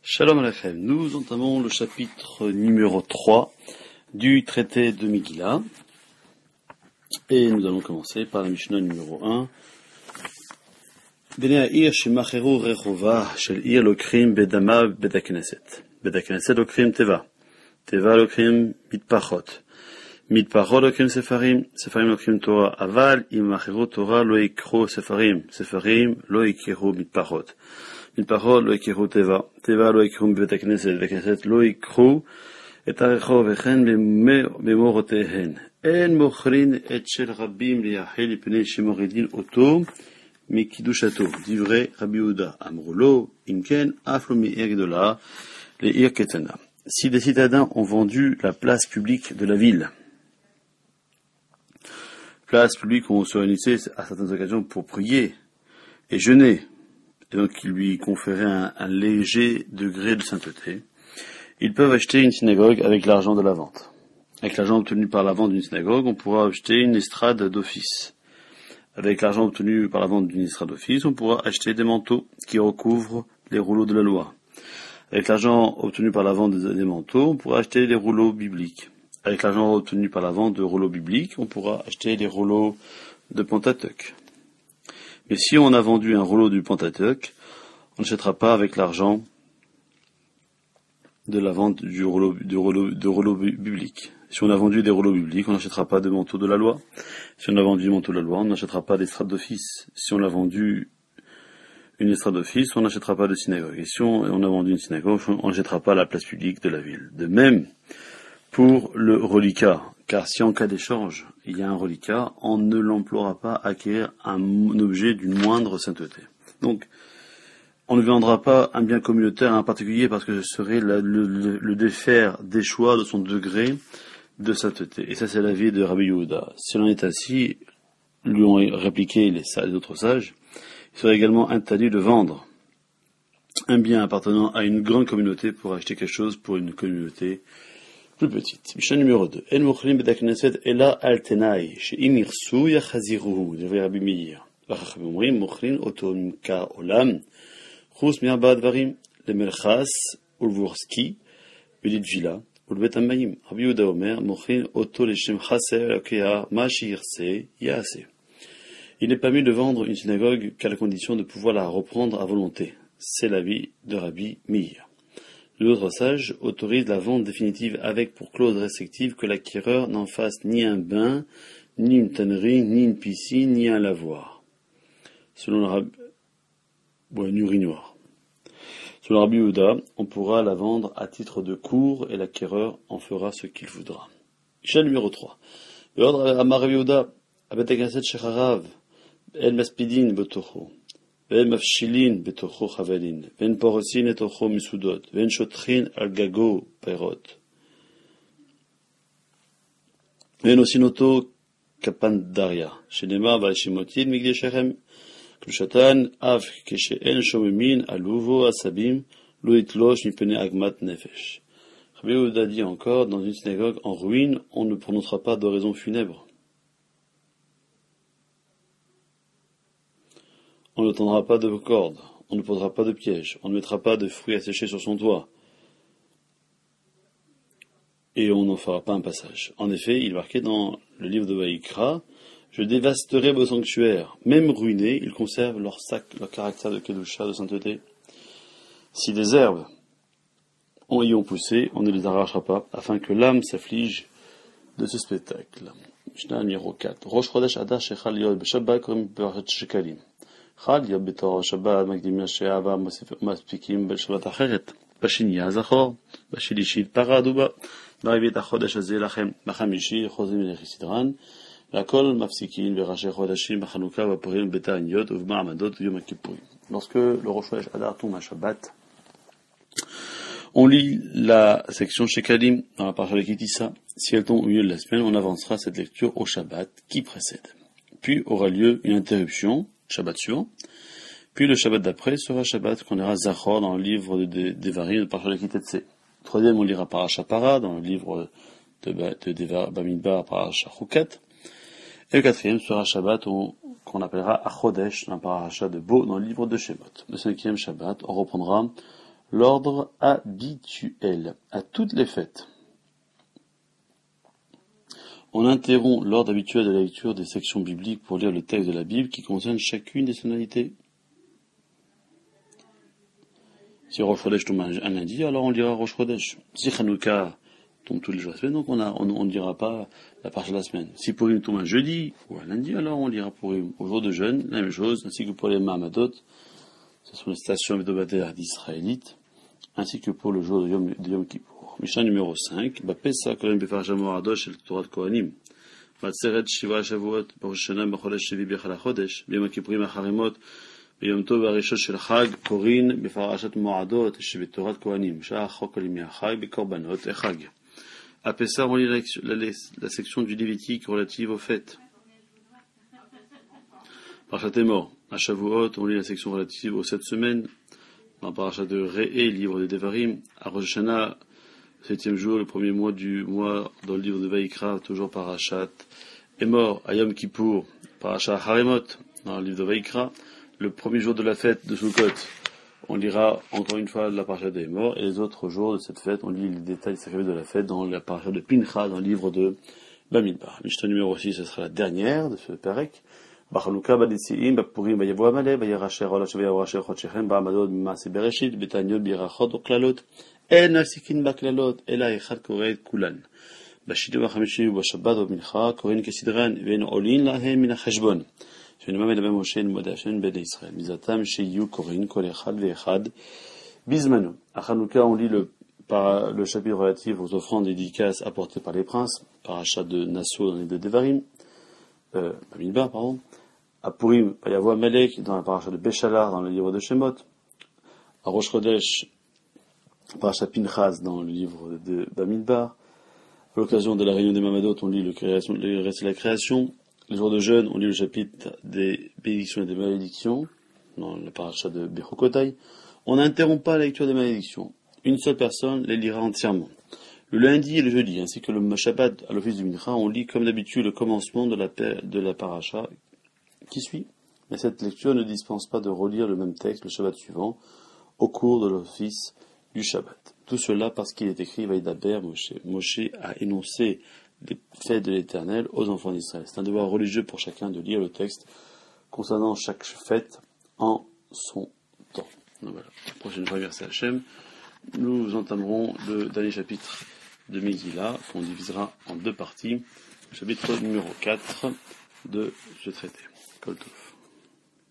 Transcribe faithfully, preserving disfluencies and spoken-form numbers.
Shalom Aleichem. Nous entamons le chapitre numéro trois du traité de Megillah. Et nous allons commencer par la Mishnah numéro un. Bnei ha'ir shemacheru rechova shel ir lokrim bedama bet hakneset. Bet hakneset lokrim teva. Teva lokrim mitpachot. Mitpachot lokrim sefarim. Sefarim lokrim Torah. Aval im macheru Torah lo yikru sefarim. Sefarim lo yikru mitpachot. mitpachot lo yikru teva. Teva lo yikru bet hakneset. Bet hakneset lo yikru et הרחוב וכן במורותיהן. אין מוכרין את של רבים ליחל לפני שמורידין אותו מקידושתו. דברי רבי יהודה אמרו לו, אם כן, אף לא מעיר גדולה לעיר קטנה. Si des citadins ont vendu la place publique de la ville, place publique où on se réunissait à certaines occasions pour prier et jeûner, et donc qui lui conférait un, un léger degré de sainteté, ils peuvent acheter une synagogue avec l'argent de la vente. Avec l'argent obtenu par la vente d'une synagogue, on pourra acheter une estrade d'office. Avec l'argent obtenu par la vente d'une estrade d'office, on pourra acheter des manteaux qui recouvrent les rouleaux de la loi. Avec l'argent obtenu par la vente des manteaux, on pourra acheter des rouleaux bibliques. Avec l'argent obtenu par la vente de rouleaux bibliques, on pourra acheter des rouleaux de Pentateuch. Mais si on a vendu un rouleau du Pentateuch, on n'achètera pas avec l'argent de la vente du rouleau, de rouleau, de rouleau biblique. Si on a vendu des rouleaux bibliques, on n'achètera pas de manteau de la loi. Si on a vendu des manteaux de la loi, on n'achètera pas d'estrade d'office. Si on a vendu une estrade d'office, on n'achètera pas de synagogue. Et si on, on a vendu une synagogue, on n'achètera pas la place publique de la ville. De même, pour le reliquat. Car si en cas d'échange, il y a un reliquat, on ne l'emploiera pas à acquérir un objet d'une moindre sainteté. Donc, on ne vendra pas un bien communautaire à un particulier parce que ce serait la, le, le, le défaire des choix de son degré de sainteté. Et ça, c'est l'avis de Rabbi Yehuda. Si l'on est ainsi, lui ont répliqué les, les autres sages, il serait également interdit de vendre un bien appartenant à une grande communauté pour acheter quelque chose pour une communauté plus petite. Mishnah numéro deux. En mochlim bet hakneset ela al tenai, she'im yirsu yachaziruhu, devait Rabbi Meir. V'chachamim omrim mochlim oto mimka olam, חוץ מארבעה דברים, למרחס ולבורסקי ולתפילה ולבית המים. רבי יהודה אומר, מוכרין אותו לשם חסר אלוקיה, מה שירצה יעשה. Il n'est pas mieux de vendre une synagogue qu'à la condition de pouvoir la reprendre à volonté. C'est l'avis de Rabbi Meir. L'autre sage autorise la vente définitive avec pour clause restrictive que l'acquéreur n'en fasse ni un bain, ni une tannerie, ni une piscine, ni un lavoir. Selon le Rabbi ou une urinoir. Selon Rabbi Yehuda, on pourra la vendre à titre de cours et l'acquéreur en fera ce qu'il voudra. Mishnah numéro trois. Ve'od amar Rabbi Yehuda, abet hakneset shecharav, ve'en maspidin betocho, ve'en mafshilin betocho chavelin, ve'en porosin etocho misudot, ve'en shotrin al gago perot, ve'en osinoto kapandaria, shenema va'eshimotin migdeshechem, Klushatan av keshe'en shomemin aluvo asabim lo itlosh mipene agmat nefesh. Rabbi Yehuda dit encore, dans une synagogue en ruine, on ne prononcera pas d'oraison funèbre. On ne tendra pas de corde, on ne posera pas de piège, on ne mettra pas de fruits à sécher sur son toit. Et on n'en fera pas un passage. En effet, il est marqué dans le livre de Vaïkra, je dévasterai vos sanctuaires. Même ruinés, ils conservent leur, sac, leur caractère de kedusha, de sainteté. Si des herbes ont y ont poussé, on ne les arrachera pas, afin que l'âme s'afflige de ce spectacle. Mishnah numéro quatre. Rosh Chodesh Adar shechal yod b'shabbat korim b'parashat shekalim. Chal yod b'tor shabbat makdim she'ava maspikim b'shabbat acheret. B'shiniya zachor, b'shilishit paraduba, b'arivit hachodesh hazeh lachem, b'chamishi chozim lechisidran, Lorsque le Rosh Chodesh Adar tombe à Shabbat, on lit la section Shekalim dans la parasha de Kitissa. Si elle tombe au milieu de la semaine, on avancera cette lecture au Shabbat qui précède. Puis aura lieu une interruption, Shabbat suivant. Puis le Shabbat d'après sera Shabbat qu'on lira Zachor dans le livre de Devarim, de parasha de Kitetse. Troisième, on lira Parasha Para dans le livre de, de, de Bamidbar, Parasha Chukat. Et le quatrième sera Shabbat, qu'on appellera Achodesh, dans le parasha de Bo, dans le livre de Shemot. Le cinquième Shabbat, on reprendra l'ordre habituel à toutes les fêtes. On interrompt l'ordre habituel de la lecture des sections bibliques pour lire le texte de la Bible qui concerne chacune des sonorités. Si Rosh Chodesh tombe un lundi, alors on lira Rosh Chodesh. Si Hanouka tombe tous les jours de la semaine, donc on ne on, on lira pas la partie de la semaine. Si Purim tombe un jeudi ou un lundi, alors on lira Purim. Au jour de jeûne, la même chose, ainsi que pour les Mahamadot, ce sont les stations hebdomadaires d'Israélites, ainsi que pour le jour de Yom, de Yom Kippour. Mishnah numéro cinq, Bapesa Kohen Befarja Moradosh El Torah Kohanim, Matzeret Shiva Shavuot, Baruch Hashanah B'chodesh Shevi B'chal HaChodesh, B'yom Kippurim HaCharimot, B'yom Tov HaRishon Shel Chag, Korin Befarashat Moradot, Shebetorat Kohanim, Shah Chok Olim Yachag, Bekorbanot Echag. À Pessah, on lit la, la, la section du Lévitique relative aux fêtes. Parashat Emor. À Shavuot, on lit la section relative aux sept semaines. Dans Parashat de Re'e, livre de Devarim. À Rosh Hashanah, septième jour, le premier mois du mois, dans le livre de Vaïkra, toujours Parashat Emor. À Yom Kippour, Parashat Harimot, dans le livre de Vaïkra. Le premier jour de la fête de Sukkot, on lira encore une fois la parasha des morts, et les autres jours de cette fête, on lit les détails sacrifiés de la fête dans la parasha de Pincha, dans le livre de Bamidbar. Mishnah numéro six, ce sera la dernière de ce Perek. Bachaluka, Baditziim, Bapurim, Bayavo Amale, Bayarasher, Olash, Bayarasher, Chotchechem, Bahamadod, Masi Bereshit, Betanyot, Birachot, Oklalot, En Asikin Baklalot, Ela Echad Koret Kulan. Bashidu Bachamishi, Bashabad, Mincha, Korin Kesidran, Ven Olin, Lahem, Min Hashbon. Bismano. À Hanouka, on lit le, par, le chapitre relatif aux offrandes dédicaces apportées par les princes, parachat de Nassau dans les deux Devarim, euh, Bamidbar, pardon. À Purim, Payavo Amalek dans la parachat de Béchalar dans le livre de Shemot. À Rosh Chodesh, parachat Pinchas dans le livre de Bamidbar. À l'occasion de la réunion des Mamadot, on lit le, création, le reste de la création. Les jours de jeûne, on lit le chapitre des bénédictions et des malédictions, dans le parachat de Bechokotai. On n'interrompt pas la lecture des malédictions. Une seule personne les lira entièrement. Le lundi et le jeudi, ainsi que le Shabbat à l'office du Mincha, on lit comme d'habitude le commencement de la, de la paracha qui suit. Mais cette lecture ne dispense pas de relire le même texte le Shabbat suivant, au cours de l'office du Shabbat. Tout cela parce qu'il est écrit Vaïdaber Moshe. Moshe a énoncé les fêtes de l'Éternel aux enfants d'Israël. C'est un devoir religieux pour chacun de lire le texte concernant chaque fête en son temps. Donc voilà. La prochaine fois, verset Hachem, nous entamerons le dernier chapitre de Megillah, qu'on divisera en deux parties. Le chapitre numéro quatre de ce traité. Kol Tov.